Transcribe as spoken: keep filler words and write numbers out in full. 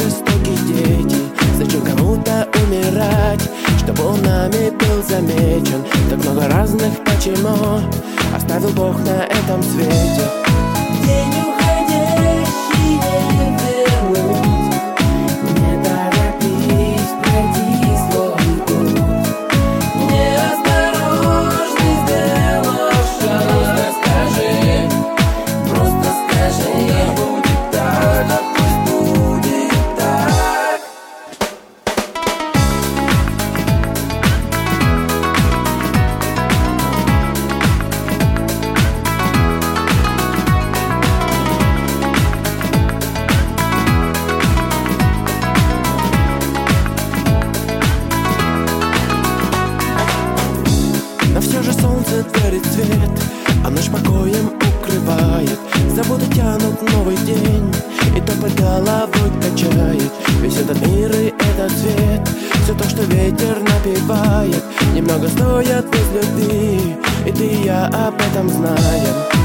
жестокие дети. Зачем кому-то умирать, чтобы он нами был замечен? Так много разных почему оставил Бог на этом свете. День уходящий не вернуть, не торопись пройти свой путь. Неосторожный сделаешь шаг. Просто скажи, просто скажи, да будет так, а пусть будет так. Но все же солнце дарит свет, а ночь покоем укрывает. Заботы тянут новый день, и топот головой качает. Весь этот мир и этот свет, все то, что ветер напевает, немного стоят без любви, и ты и я об этом знаем.